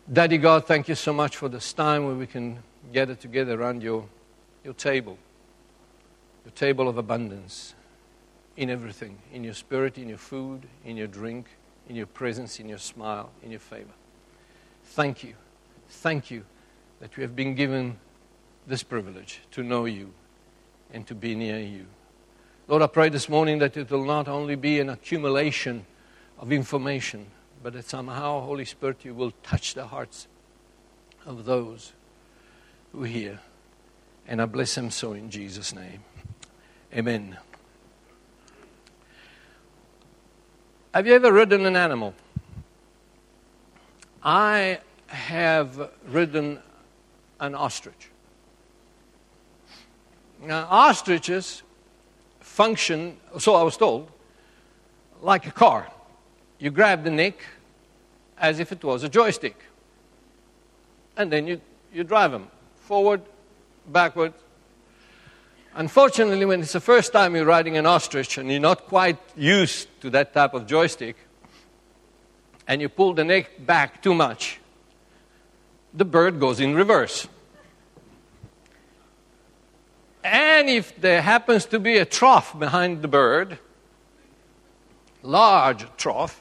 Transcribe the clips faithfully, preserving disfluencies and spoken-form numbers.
Daddy God, thank you so much for this time where we can gather together around your, your table, your table of abundance in everything, in your spirit, in your food, in your drink, in your presence, in your smile, in your favor. Thank you. Thank you that we have been given this privilege to know you and to be near you. Lord, I pray this morning that it will not only be an accumulation of information, but that somehow, Holy Spirit, you will touch the hearts of those who hear. And I bless them so in Jesus' name. Amen. Have you ever ridden an animal? I have ridden an ostrich. Now, ostriches function, so I was told, like a car. You grab the neck as if it was a joystick. And then you, you drive them forward, backward. Unfortunately, when it's the first time you're riding an ostrich and you're not quite used to that type of joystick, and you pull the neck back too much, the bird goes in reverse. And if there happens to be a trough behind the bird, large trough,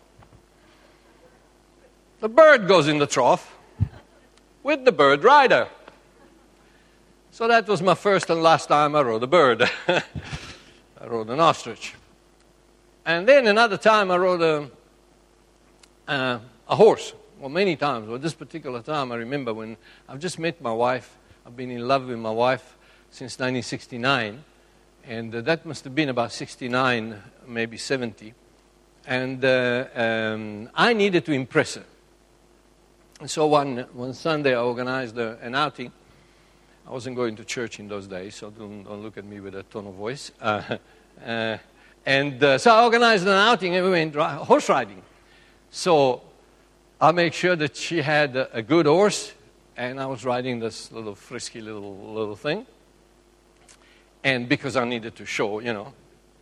the bird goes in the trough with the bird rider. So that was my first and last time I rode a bird. I rode an ostrich. And then another time I rode a, uh, a horse. Well, many times. Well, this particular time I remember when I've just met my wife. I've been in love with my wife since nineteen sixty-nine. And uh, that must have been about sixty-nine, maybe seventy. And uh, um, I needed to impress her. And so one, one Sunday I organized uh, an outing. I wasn't going to church in those days, so don't, don't look at me with a tone of voice. Uh, uh, and uh, so I organized an outing and we went ri- horse riding. So I made sure that she had a, a good horse, and I was riding this little frisky little little thing. And because I needed to show, you know.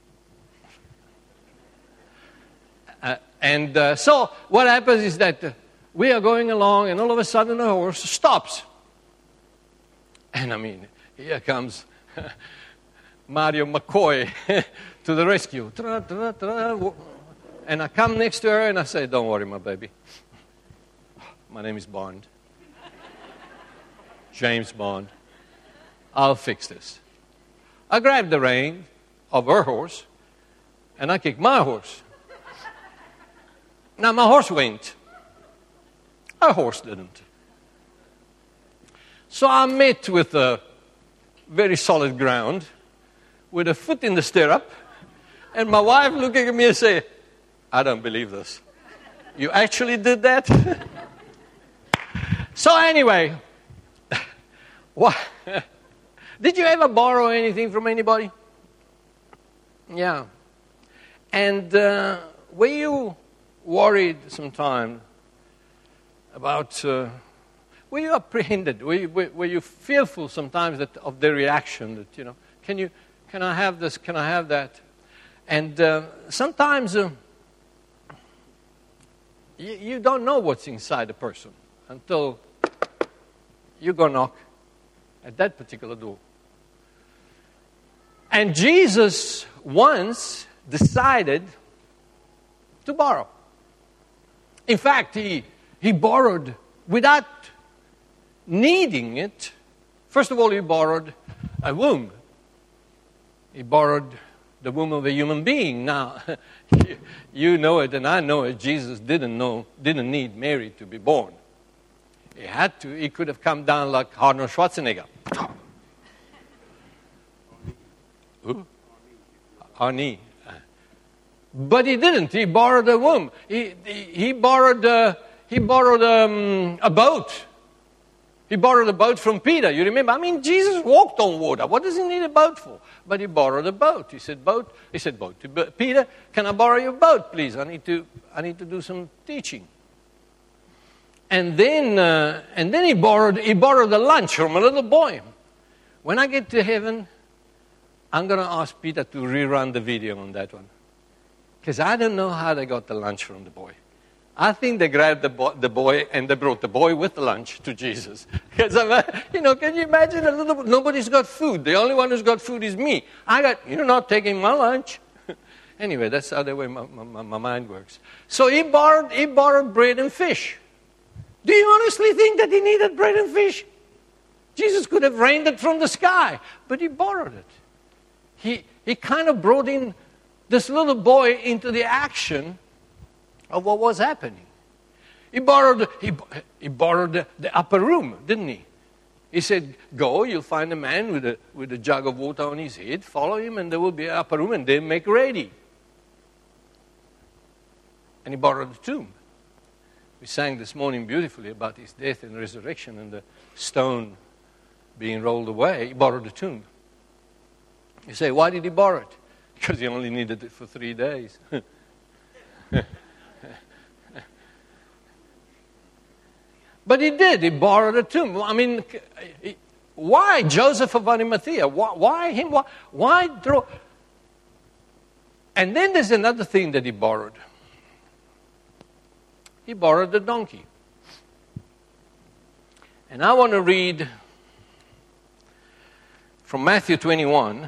Uh, and uh, so what happens is that uh, we are going along, and all of a sudden the horse stops. And I mean, here comes Mario McCoy to the rescue. And I come next to her and I say, "Don't worry, my baby. My name is Bond. James Bond. I'll fix this." I grabbed the rein of her horse and I kicked my horse. Now my horse went. Her horse didn't. So I met with a very solid ground, with a foot in the stirrup, and my wife looking at me and say, "I don't believe this. You actually did that?" So anyway, what, did you ever borrow anything from anybody? Yeah. And uh, were you worried sometime about... Uh, Were you apprehended? Were you, were, were you fearful sometimes that, of their reaction? That, you know, can you, can I have this? Can I have that? And uh, sometimes uh, you, you don't know what's inside a person until you go knock at that particular door. And Jesus once decided to borrow. In fact, he he borrowed without needing it. First of all, he borrowed a womb. He borrowed the womb of a human being. Now, you, you know it and I know it. Jesus didn't know, didn't need Mary to be born. He had to. He could have come down like Arnold Schwarzenegger. Who? Arnie. But he didn't. He borrowed a womb. He he, he borrowed uh, he borrowed um, a boat. He borrowed a boat from Peter. You remember? I mean, Jesus walked on water. What does he need a boat for? But he borrowed a boat. He said, "Boat." He said, "Boat." "Peter, can I borrow your boat, please? I need to. I need to do some teaching." And then, uh, and then he borrowed. He borrowed a lunch from a little boy. When I get to heaven, I'm going to ask Peter to rerun the video on that one, because I don't know how they got the lunch from the boy. I think they grabbed the, bo- the boy and they brought the boy with the lunch to Jesus. Because, you know, can you imagine a little, nobody's got food. The only one who's got food is me. I got, you're not taking my lunch. Anyway, that's how the way my, my, my mind works. So he borrowed, he borrowed bread and fish. Do you honestly think that he needed bread and fish? Jesus could have rained it from the sky, but he borrowed it. He, he kind of brought in this little boy into the action of what was happening. He borrowed, he, he borrowed the, the upper room, didn't he? He said, go, you'll find a man with a, with a jug of water on his head. Follow him, and there will be an upper room, and they'll make ready. And he borrowed the tomb. We sang this morning beautifully about his death and resurrection and the stone being rolled away. He borrowed the tomb. You say, why did he borrow it? Because he only needed it for three days. But he did. He borrowed a tomb. I mean, why Joseph of Arimathea? Why, why him? Why, why draw? And then there's another thing that he borrowed. He borrowed a donkey. And I want to read from Matthew twenty-one.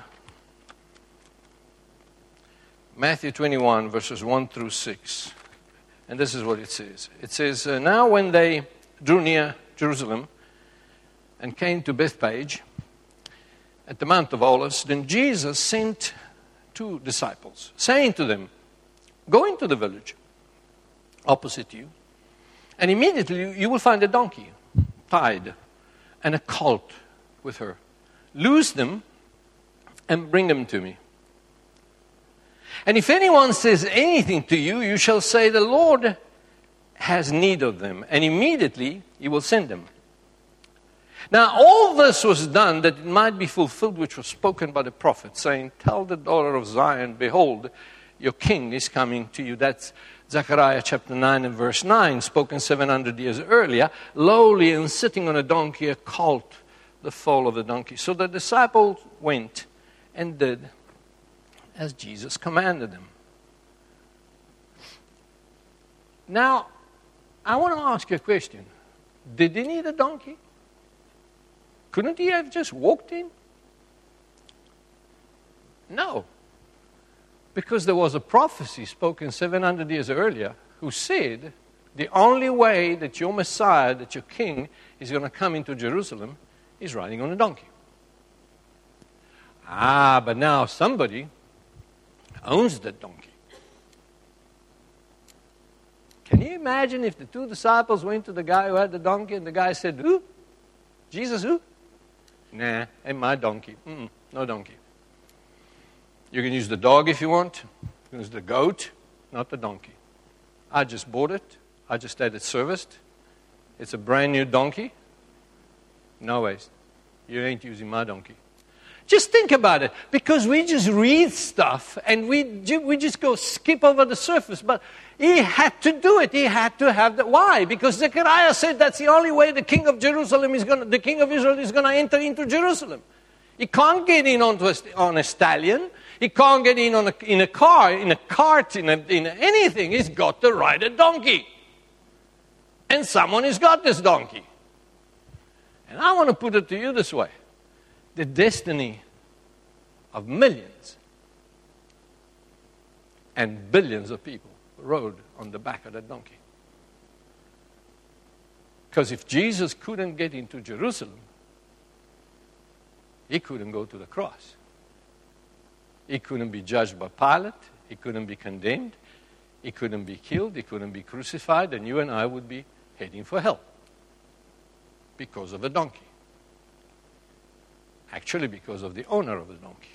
Matthew twenty-one, verses one through six. And this is what it says. It says, uh, now when they drew near Jerusalem and came to Bethphage at the Mount of Olives, then Jesus sent two disciples, saying to them, go into the village opposite you, and immediately you will find a donkey tied and a colt with her. Loose them and bring them to me. And if anyone says anything to you, you shall say, the Lord has need of them, and immediately he will send them. Now all this was done that it might be fulfilled which was spoken by the prophet, saying, tell the daughter of Zion, behold, your king is coming to you. That's Zechariah chapter nine and verse nine, spoken seven hundred years earlier, lowly and sitting on a donkey, a colt, the foal of the donkey. So the disciples went and did as Jesus commanded them. Now, I want to ask you a question. Did he need a donkey? Couldn't he have just walked in? No. Because there was a prophecy spoken seven hundred years earlier who said the only way that your Messiah, that your king, is going to come into Jerusalem is riding on a donkey. Ah, but now somebody owns that donkey. Can you imagine if the two disciples went to the guy who had the donkey and the guy said, who? Jesus who? Nah, ain't my donkey. Mm-mm, no donkey. You can use the dog if you want. You can use the goat, not the donkey. I just bought it. I just had it serviced. It's a brand new donkey. No ways. You ain't using my donkey. Just think about it. Because we just read stuff and we, we just go skip over the surface. But he had to do it. He had to have the... Why? Because Zechariah said that's the only way the king of Jerusalem is going to, the king of Israel is going to enter into Jerusalem. He can't get in onto a, on a stallion. He can't get in on a, in a car, in a cart, in, a, in a, anything. He's got to ride a donkey. And someone has got this donkey. And I want to put it to you this way. The destiny of millions and billions of people rode on the back of that donkey. Because if Jesus couldn't get into Jerusalem, he couldn't go to the cross. He couldn't be judged by Pilate. He couldn't be condemned. He couldn't be killed. He couldn't be crucified. And you and I would be heading for hell because of a donkey. Actually, because of the owner of the donkey.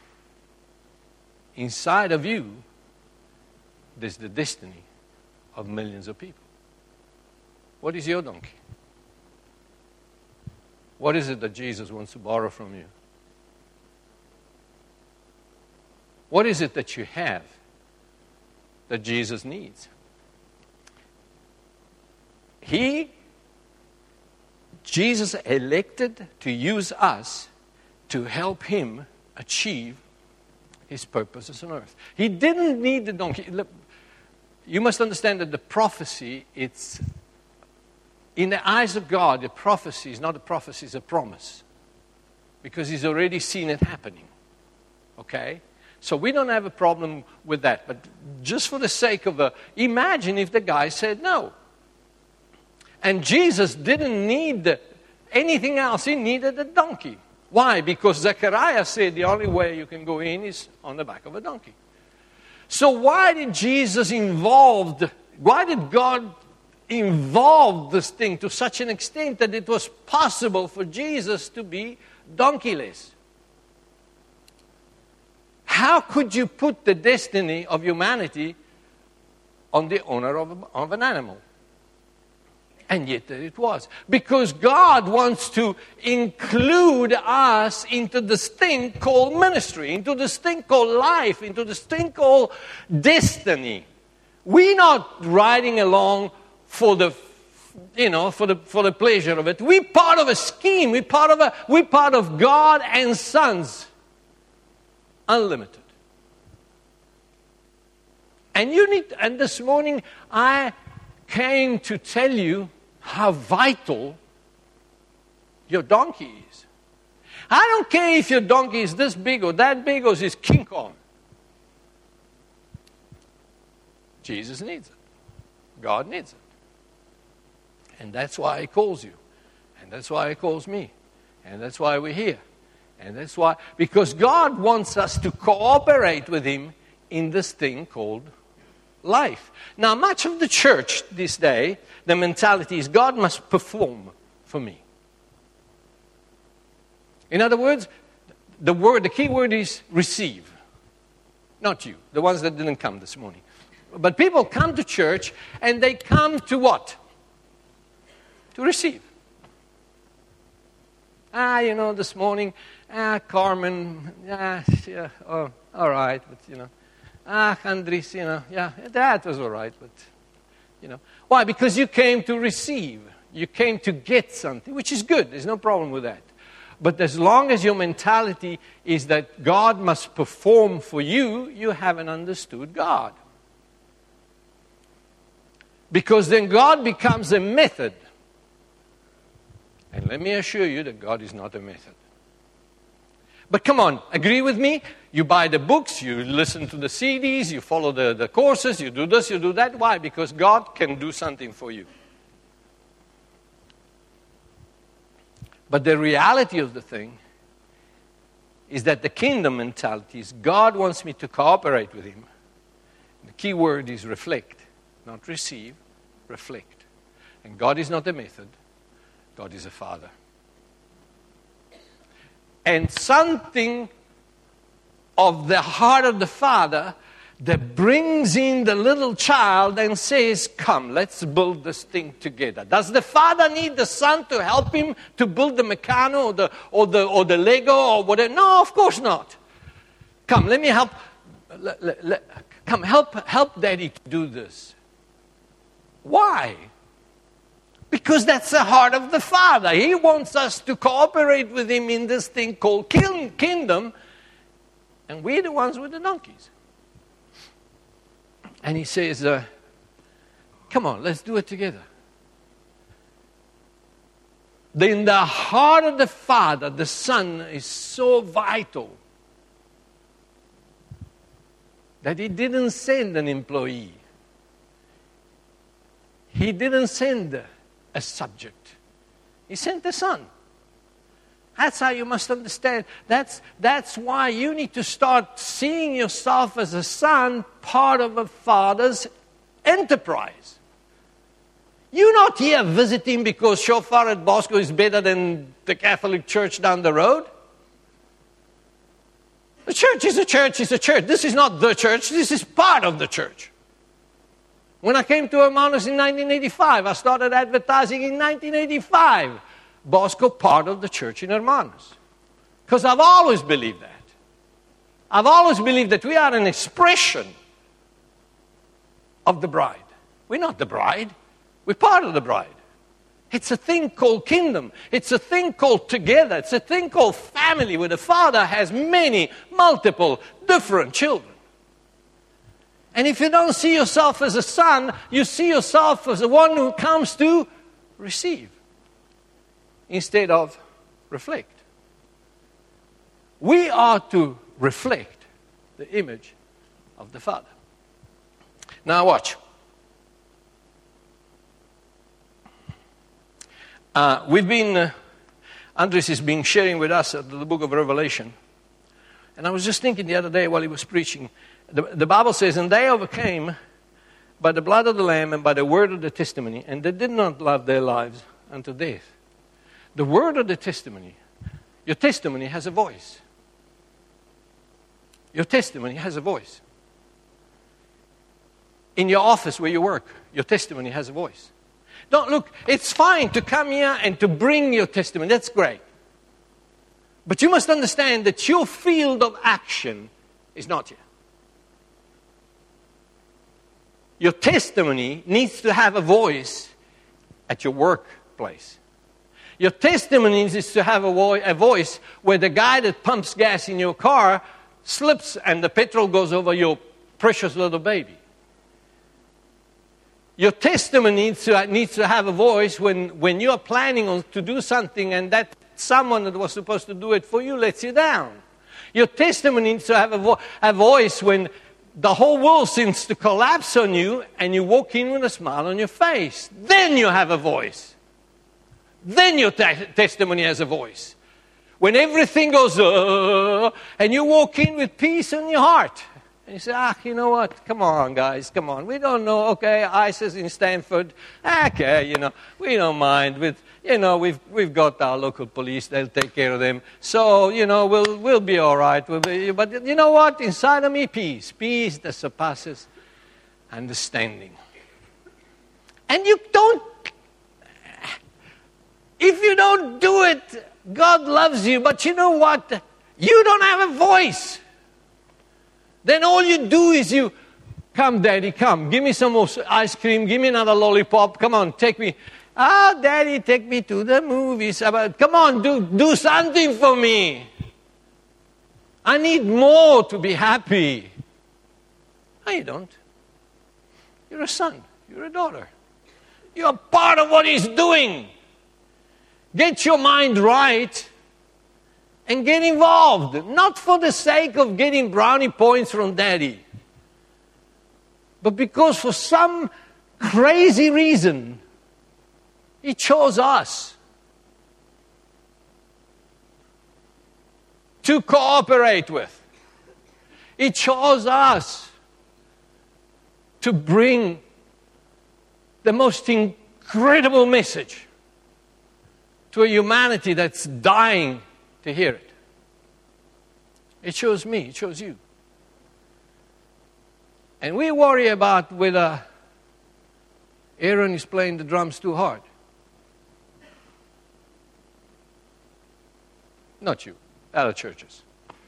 Inside of you, there's the destiny of millions of people. What is your donkey? What is it that Jesus wants to borrow from you? What is it that you have that Jesus needs? He, Jesus elected to use us to help him achieve his purposes on earth. He didn't need the donkey. Look, you must understand that the prophecy, it's, in the eyes of God, the prophecy is not a prophecy, it's a promise. Because he's already seen it happening. Okay? So we don't have a problem with that. But just for the sake of a, imagine if the guy said no. And Jesus didn't need anything else. He needed a donkey. Why? Because Zechariah said the only way you can go in is on the back of a donkey. So why did Jesus involved, why did God involve this thing to such an extent that it was possible for Jesus to be donkeyless? How could you put the destiny of humanity on the owner of, of an animal? And yet it was. Because God wants to include us into this thing called ministry, into this thing called life, into this thing called destiny. We're not riding along for the, you know, for the for the pleasure of it. We're part of a scheme. We're part of a we're part of God and Sons. Unlimited. And you need, and this morning I came to tell you how vital your donkey is. I don't care if your donkey is this big or that big or is King Kong. Jesus needs it. God needs it. And that's why he calls you. And that's why he calls me. And that's why we're here. And that's why, because God wants us to cooperate with him in this thing called life. Now, much of the church this day, the mentality is God must perform for me. In other words, the word, the key word is receive. Not you, the ones that didn't come this morning. But people come to church and they come to what? To receive. Ah, you know, this morning, ah, Carmen, ah, yeah, oh, all right, but, you know, ah, Andres, you know, yeah, that was all right, but, you know. Why? Because you came to receive. You came to get something, which is good. There's no problem with that. But as long as your mentality is that God must perform for you, you haven't understood God. Because then God becomes a method. And let me assure you that God is not a method. But come on, agree with me? You buy the books, you listen to the C Ds, you follow the, the courses, you do this, you do that. Why? Because God can do something for you. But the reality of the thing is that the kingdom mentality is God wants me to cooperate with him. The key word is reflect, not receive, reflect. And God is not a method. God is a father. And something of the heart of the father that brings in the little child and says, come, let's build this thing together. Does the father need the son to help him to build the Meccano or the, or the, or the Lego or whatever? No, of course not. Come, let me help. Let, let, let, come, help, help daddy to do this. Why? Because that's the heart of the Father. He wants us to cooperate with him in this thing called kingdom, and we're the ones with the donkeys. And he says, uh, come on, let's do it together. In the heart of the Father, the Son is so vital that he didn't send an employee. He didn't send a subject. He sent the Son. That's how you must understand. That's, that's why you need to start seeing yourself as a son, part of a father's enterprise. You're not here visiting because Shofar at Bosco is better than the Catholic Church down the road. The church is a church, is a church. This is not the church, this is part of the church. When I came to Hermanos in nineteen eighty-five, I started advertising in nineteen eighty-five. Bosco, part of the church in Hermanos. Because I've always believed that. I've always believed that we are an expression of the bride. We're not the bride. We're part of the bride. It's a thing called kingdom. It's a thing called together. It's a thing called family, where the father has many, multiple, different children. And if you don't see yourself as a son, you see yourself as the one who comes to receive instead of reflect. We are to reflect the image of the Father. Now watch. Uh, we've been, uh, Andres has been sharing with us uh, the book of Revelation. And I was just thinking the other day while he was preaching, the, the Bible says, and they overcame by the blood of the Lamb and by the word of the testimony, and they did not love their lives unto death. The word of the testimony, your testimony has a voice. Your testimony has a voice. In your office where you work, your testimony has a voice. Don't look, it's fine to come here and to bring your testimony. That's great. But you must understand that your field of action is not here. Your testimony needs to have a voice at your workplace. Your testimony needs to have a, vo- a voice where the guy that pumps gas in your car slips and the petrol goes over your precious little baby. Your testimony needs to, needs to have a voice when, when you are planning on to do something and that someone that was supposed to do it for you lets you down. Your testimony needs to have a, vo- a voice when the whole world seems to collapse on you and you walk in with a smile on your face. Then you have a voice. Then your te- testimony has a voice. When everything goes, uh, and you walk in with peace in your heart. And you say, ah, you know what? Come on, guys, come on. We don't know. Okay, ISIS in Stanford. Okay, you know, we don't mind. With, you know, we've we've got our local police. They'll take care of them. So, you know, we'll we'll be all right. We'll be, but you know what? Inside of me, peace. Peace that surpasses understanding. And you don't, if you don't do it, God loves you. But you know what? You don't have a voice. Then all you do is you, come, Daddy, come. Give me some more ice cream. Give me another lollipop. Come on, take me. Ah, oh, Daddy, take me to the movies. Come on, do, do something for me. I need more to be happy. No, you don't. You're a son. You're a daughter. You're part of what He's doing. Get your mind right. And get involved, not for the sake of getting brownie points from Daddy, but because for some crazy reason, He chose us to cooperate with. He chose us to bring the most incredible message to a humanity that's dying to hear it. It chose me, it chose you. And we worry about whether Aaron is playing the drums too hard. Not you, other churches.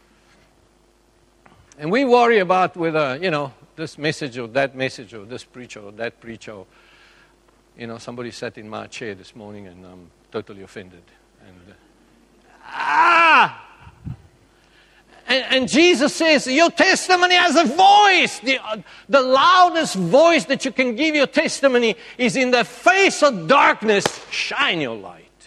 And we worry about whether, you know, this message or that message or this preacher or that preacher. Or, you know, somebody sat in my chair this morning and I'm totally offended. And uh, Ah! And, and Jesus says, your testimony has a voice. The, uh, the loudest voice that you can give your testimony is in the face of darkness, shine your light.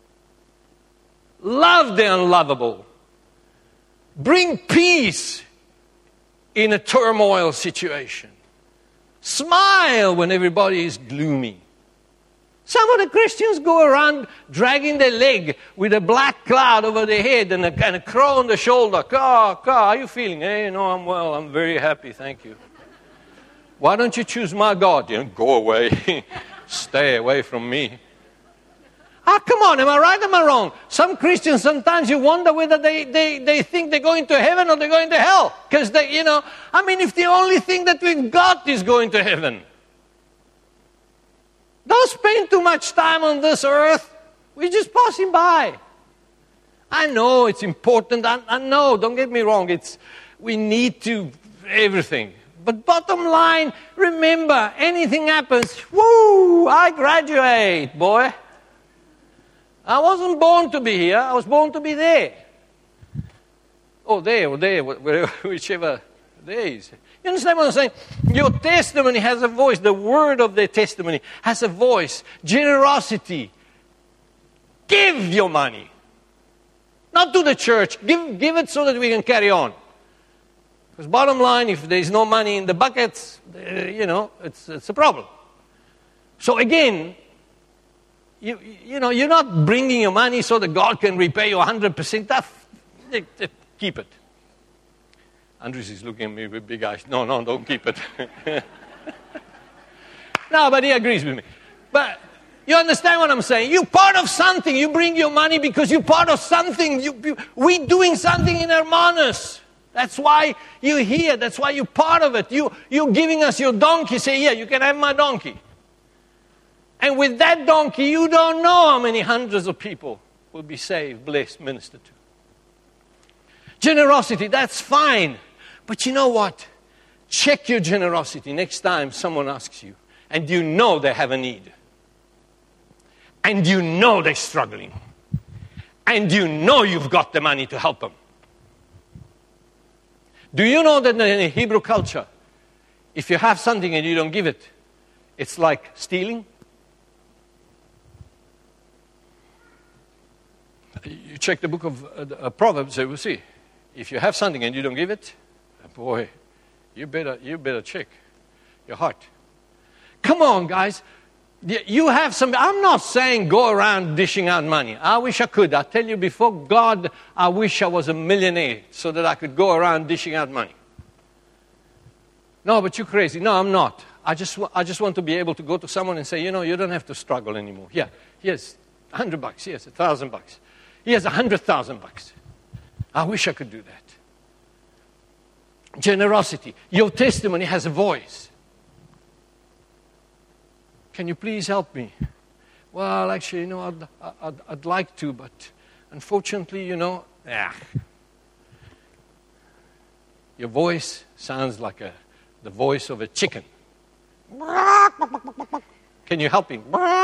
Love the unlovable. Bring peace in a turmoil situation. Smile when everybody is gloomy. Some of the Christians go around dragging their leg with a black cloud over their head and a, and a crow on the shoulder. Car, car, how are you feeling? Hey, no, I'm well. I'm very happy. Thank you. Why don't you choose my God? You know, go away. Stay away from me. Ah, come on. Am I right or am I wrong? Some Christians, sometimes you wonder whether they, they, they think they're going to heaven or they're going to hell. Because they, you know, I mean, if the only thing that we've got is going to heaven. Don't spend too much time on this earth. We're just passing by. I know it's important. I, I know, don't get me wrong. It's we need to, everything. But bottom line, remember, anything happens, woo, I graduate, boy. I wasn't born to be here. I was born to be there. Oh, there or there, whichever days. You understand what I'm saying? Your testimony has a voice. The word of the testimony has a voice. Generosity. Give your money. Not to the church. Give, give it so that we can carry on. Because bottom line, if there's no money in the buckets, uh, you know, it's, it's a problem. So again, you, you know, you're not bringing your money so that God can repay you one hundred percent. That, keep it. Andres is looking at me with big eyes. No, no, don't keep it. No, but he agrees with me. But you understand what I'm saying? You're part of something. You bring your money because you're part of something. You, you, we're doing something in Hermanus. That's why you're here. That's why you're part of it. You, you're giving us your donkey. Say, yeah, you can have my donkey. And with that donkey, you don't know how many hundreds of people will be saved, blessed, ministered to. Generosity, that's fine. But you know what? Check your generosity next time someone asks you. And you know they have a need. And you know they're struggling. And you know you've got the money to help them. Do you know that in a Hebrew culture, if you have something and you don't give it, it's like stealing? You check the book of uh, Proverbs, you will see. If you have something and you don't give it, boy, you better, you better check your heart. Come on, guys. You have some. I'm not saying go around dishing out money. I wish I could. I tell you before God, I wish I was a millionaire so that I could go around dishing out money. No, but you're crazy. No, I'm not. I just, I just want to be able to go to someone and say, you know, you don't have to struggle anymore. Yeah, here's a hundred bucks. Here's a thousand bucks. Here's a hundred thousand bucks. I wish I could do that. Generosity. Your testimony has a voice. Can you please help me? Well, actually, you know, I'd, I'd, I'd like to, but unfortunately, you know, ah. Your voice sounds like a, the voice of a chicken. Can you help me?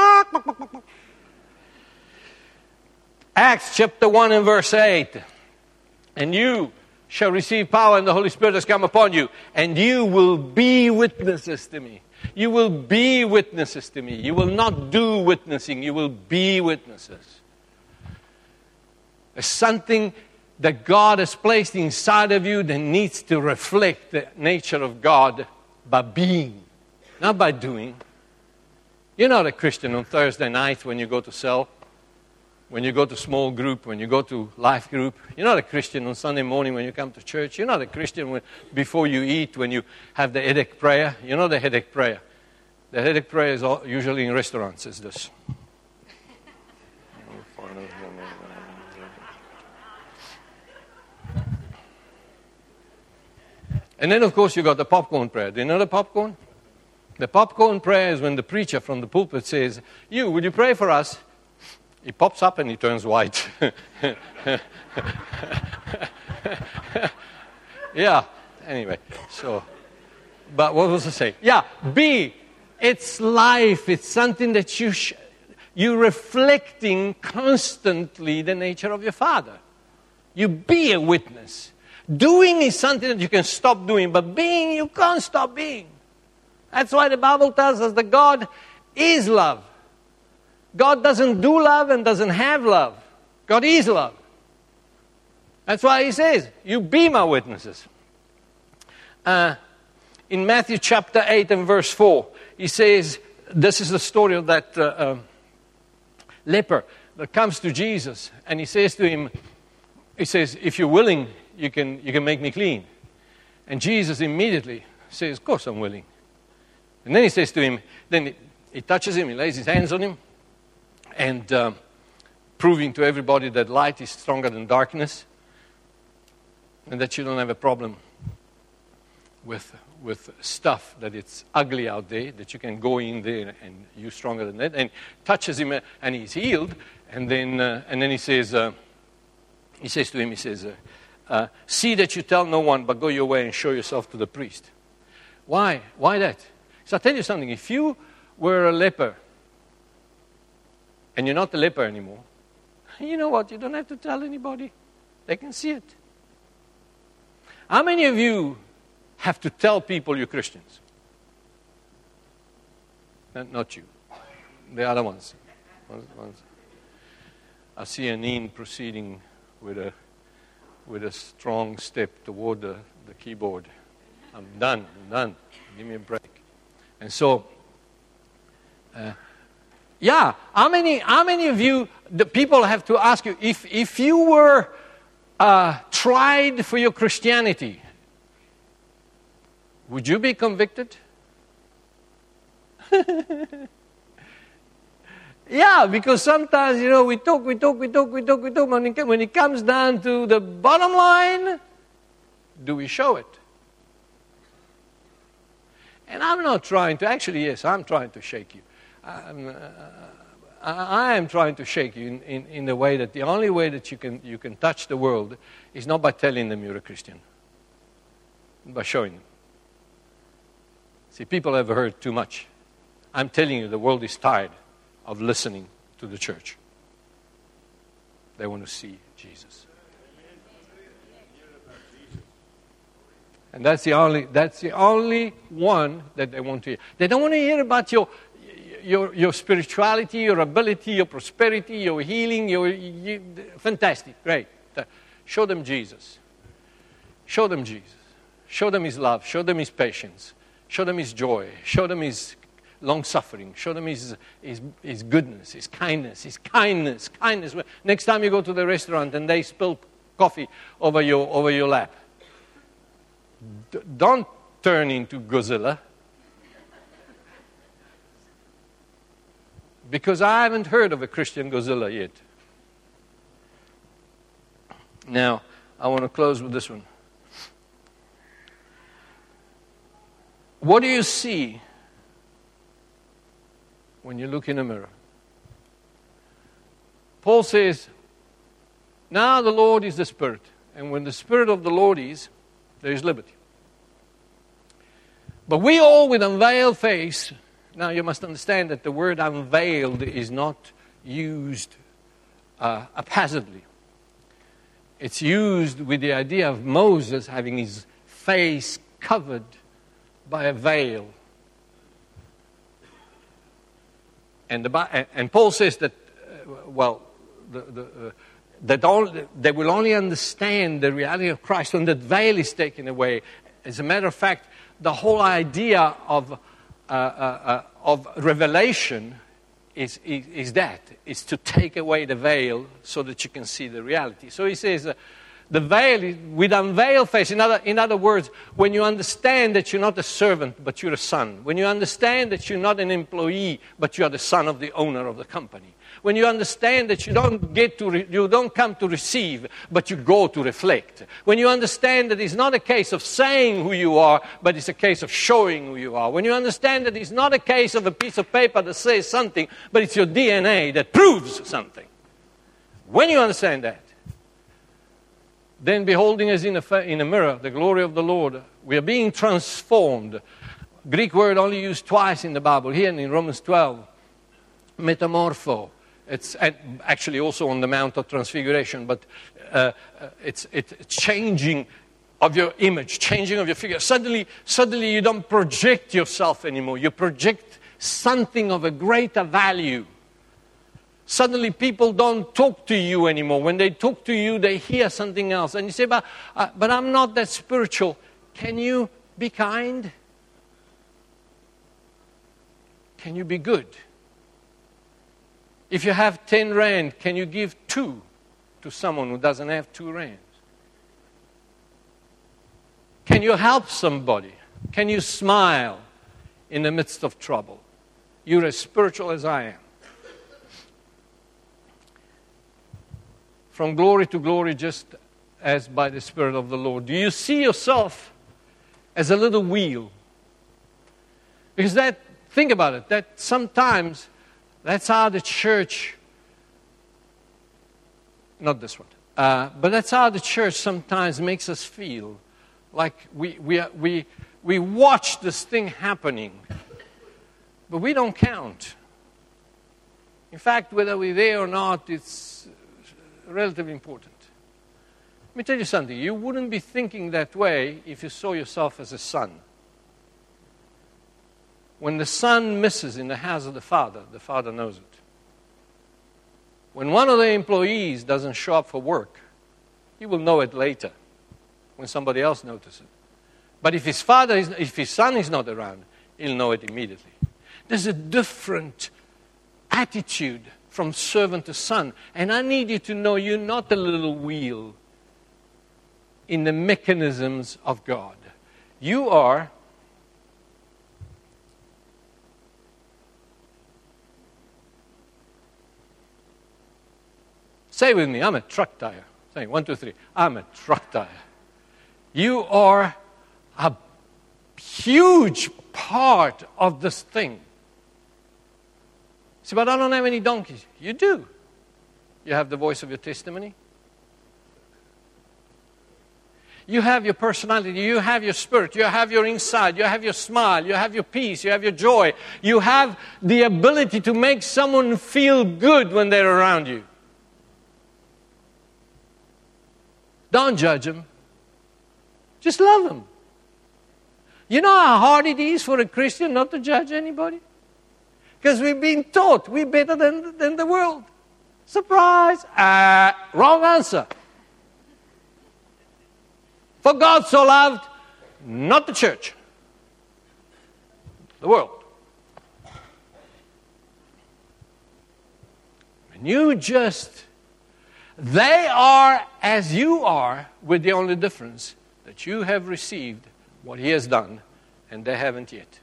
Acts chapter one and verse eight. And you shall receive power and the Holy Spirit has come upon you. And you will be witnesses to me. You will be witnesses to me. You will not do witnessing. You will be witnesses. There's something that God has placed inside of you that needs to reflect the nature of God by being, not by doing. You're not a Christian on Thursday night when you go to cell, when you go to small group, when you go to life group. You're not a Christian on Sunday morning when you come to church. You're not a Christian when, before you eat, when you have the headache prayer. You know the headache prayer. The headache prayer is all, usually in restaurants. It's this. And then, of course, you got the popcorn prayer. Do you know the popcorn? The popcorn prayer is when the preacher from the pulpit says, you, would you pray for us? He pops up and he turns white. Yeah, anyway, so, but what was I saying? Yeah, be, it's life. It's something that you sh- you're reflecting constantly the nature of your Father. You be a witness. Doing is something that you can stop doing, but being, you can't stop being. That's why the Bible tells us that God is love. God doesn't do love and doesn't have love. God is love. That's why he says, you be my witnesses. Uh, in Matthew chapter eight and verse four, he says, this is the story of that uh, uh, leper that comes to Jesus. And he says to him, he says, if you're willing, you can, you can make me clean. And Jesus immediately says, of course I'm willing. And then he says to him, then he, he touches him, he lays his hands on him, and um, proving to everybody that light is stronger than darkness, and that you don't have a problem with with stuff, that it's ugly out there, that you can go in there and you're stronger than that, and touches him and he's healed, and then uh, and then he says uh, he says to him, he says, uh, uh, see that you tell no one, but go your way and show yourself to the priest. Why? Why that? So I'll tell you something. If you were a leper and you're not a leper anymore, you know what? You don't have to tell anybody. They can see it. How many of you have to tell people you're Christians. Not you. The other ones. I see Anine proceeding with a with a strong step toward the, the keyboard. I'm done. I'm done. Give me a break. And so, uh, yeah. How many? How many of you? The people have to ask you if if you were uh, tried for your Christianity, would you be convicted? Yeah, because sometimes, you know, we talk, we talk, we talk, we talk, we talk. When it, when it comes down to the bottom line, do we show it? And I'm not trying to, actually, yes, I'm trying to shake you. I'm, uh, I, I am trying to shake you in, in, in the way that the only way that you can, you can touch the world is not by telling them you're a Christian, by showing them. See, people have heard too much. I'm telling you, the world is tired of listening to the church. They want to see Jesus. And that's the only that's the only one that they want to hear. They don't want to hear about your your your spirituality, your ability, your prosperity, your healing, your you, fantastic, great. Show them Jesus. Show them Jesus. Show them his love, show them his patience, show them his joy, show them his long-suffering. Show them his, his, his goodness, his kindness, his kindness, kindness. Next time you go to the restaurant and they spill coffee over your, over your lap, D- don't turn into Godzilla. Because I haven't heard of a Christian Godzilla yet. Now, I want to close with this one. What do you see when you look in a mirror? Paul says, now the Lord is the Spirit. And when the Spirit of the Lord is, there is liberty. But we all with unveiled face, now you must understand that the word unveiled is not used uh, haphazardly. It's used with the idea of Moses having his face covered by a veil. And, the, and Paul says that, uh, well, the, the, uh, that all, they will only understand the reality of Christ when that veil is taken away. As a matter of fact, the whole idea of, uh, uh, uh, of revelation is, is, is that. It's to take away the veil so that you can see the reality. So he says, uh, the veil is with unveiled face. In other, in other words, when you understand that you're not a servant, but you're a son. When you understand that you're not an employee, but you are the son of the owner of the company. When you understand that you don't get to, re- you don't come to receive, but you go to reflect. When you understand that it's not a case of saying who you are, but it's a case of showing who you are. When you understand that it's not a case of a piece of paper that says something, but it's your D N A that proves something. When you understand that, then beholding as in a, fa- in a mirror the glory of the Lord, we are being transformed. Greek word only used twice in the Bible, here and in Romans twelve. Metamorpho. It's actually also on the Mount of Transfiguration, but uh, it's, it's changing of your image, changing of your figure. Suddenly, suddenly you don't project yourself anymore. You project something of a greater value. Suddenly people don't talk to you anymore. When they talk to you, they hear something else. And you say, but, uh, but I'm not that spiritual. Can you be kind? Can you be good? If you have ten rand, can you give two to someone who doesn't have two rands? Can you help somebody? Can you smile in the midst of trouble? You're as spiritual as I am. From glory to glory, just as by the Spirit of the Lord. Do you see yourself as a little wheel? Because that, think about it, that sometimes that's how the church, not this one, uh, but that's how the church sometimes makes us feel. Like we, we, are, we, we watch this thing happening, but we don't count. In fact, whether we're there or not, it's relatively important. Let me tell you something. You wouldn't be thinking that way if you saw yourself as a son. When the son misses in the house of the father, the father knows it. When one of the employees doesn't show up for work, he will know it later when somebody else notices it. But if his father, is, if his son is not around, he'll know it immediately. There's a different attitude from servant to son. And I need you to know you're not a little wheel in the mechanisms of God. You are say with me, I'm a truck tire. Say one, two, three. I'm a truck tire. You are a huge part of this thing. See, but I don't have any donkeys. You do. You have the voice of your testimony. You have your personality. You have your spirit. You have your inside. You have your smile. You have your peace. You have your joy. You have the ability to make someone feel good when they're around you. Don't judge them. Just love them. You know how hard it is for a Christian not to judge anybody? Because we've been taught we're better than, than the world. Surprise! Uh, wrong answer. For God so loved, not the church, the world. And you just, they are as you are, with the only difference that you have received what He has done, and they haven't yet.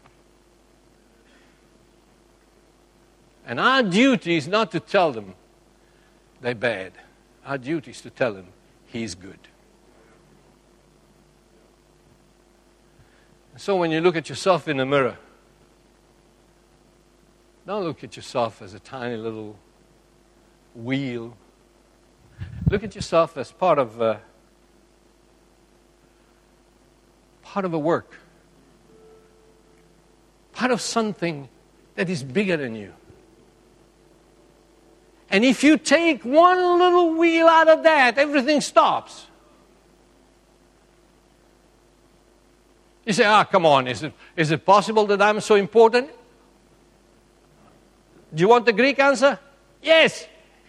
And our duty is not to tell them they're bad. Our duty is to tell them He's good. So when you look at yourself in the mirror, don't look at yourself as a tiny little wheel. Look at yourself as part of a, part of a work, part of something that is bigger than you. And if you take one little wheel out of that, everything stops. You say, ah, come on, is it, is it possible that I'm so important? Do you want the Greek answer? Yes.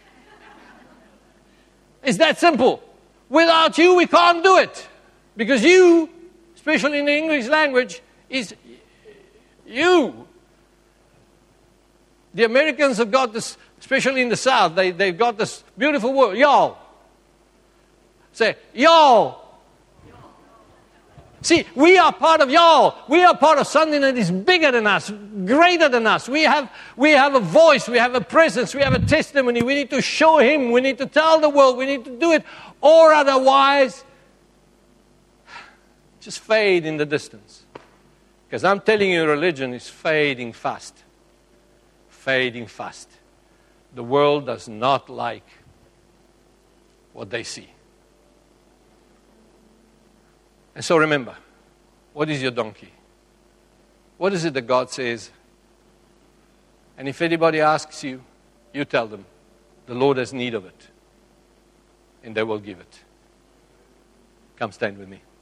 It's that simple. Without you, we can't do it. Because you, especially in the English language, is you. The Americans have got this, especially in the South, they, they've got this beautiful word, y'all. Say, y'all. See, we are part of y'all. We are part of something that is bigger than us, greater than us. We have, we have a voice, we have a presence, we have a testimony. We need to show Him, we need to tell the world, we need to do it, or otherwise, just fade in the distance. Because I'm telling you, religion is fading fast. Fading fast. The world does not like what they see. And so remember, what is your donkey? What is it that God says? And if anybody asks you, you tell them, the Lord has need of it. And they will give it. Come stand with me.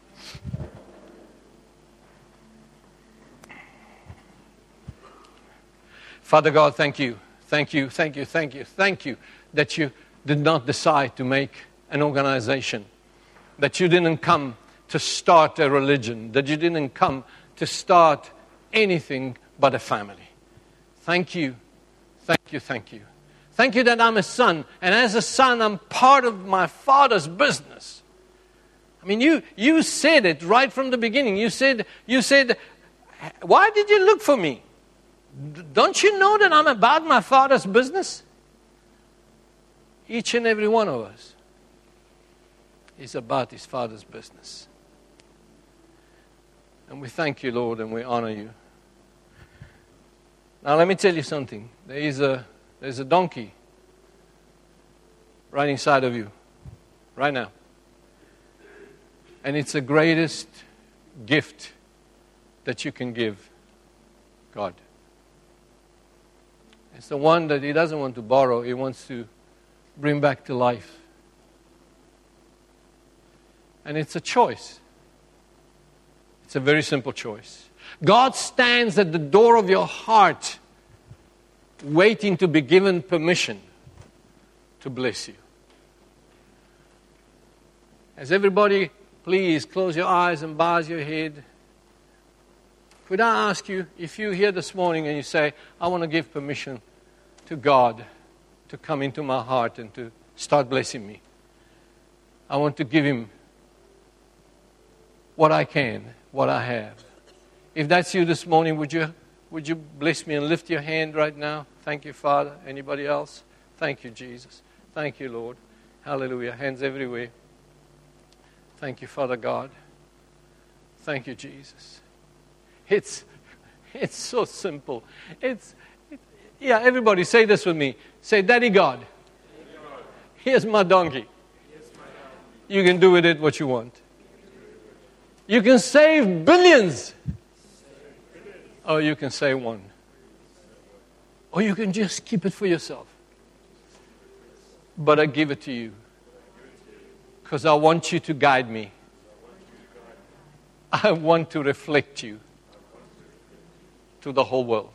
Father God, thank you. Thank you, thank you, thank you, thank you that you did not decide to make an organization. That you didn't come to start a religion, that you didn't come to start anything but a family. Thank you, thank you, thank you. Thank you that I'm a son, and as a son, I'm part of my Father's business. I mean, you you said it right from the beginning. You said, you said, why did you look for me? Don't you know that I'm about my Father's business? Each and every one of us is about his Father's business. And we thank you, Lord, and we honor you. Now let me tell you something. There is a, there's a donkey right inside of you, right now. And it's the greatest gift that you can give God. It's the one that he doesn't want to borrow, he wants to bring back to life. And it's a choice. It's a very simple choice. God stands at the door of your heart, waiting to be given permission to bless you. As everybody, please close your eyes and bow your head. Could I ask you, if you're here this morning and you say, I want to give permission to God to come into my heart and to start blessing me. I want to give Him what I can, what I have. If that's you this morning, would you would you bless me and lift your hand right now? Thank you, Father. Anybody else? Thank you, Jesus. Thank you, Lord. Hallelujah. Hands everywhere. Thank you, Father God. Thank you, Jesus. It's it's so simple. It's it, yeah. Everybody say this with me. Say, Daddy God, here's my donkey. You can do with it what you want. You can save billions. Or you can save one. Or you can just keep it for yourself. But I give it to you. Because I want you to guide me. I want to reflect you to the whole world.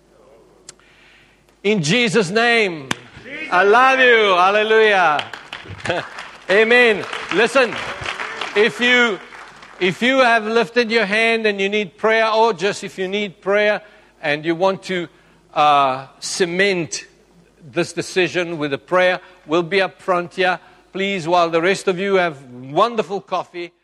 In Jesus' name, I love you. Hallelujah. Amen. Listen, if you if you have lifted your hand and you need prayer, or just if you need prayer and you want to uh, cement this decision with a prayer, we'll be up front here. Please, while the rest of you have wonderful coffee.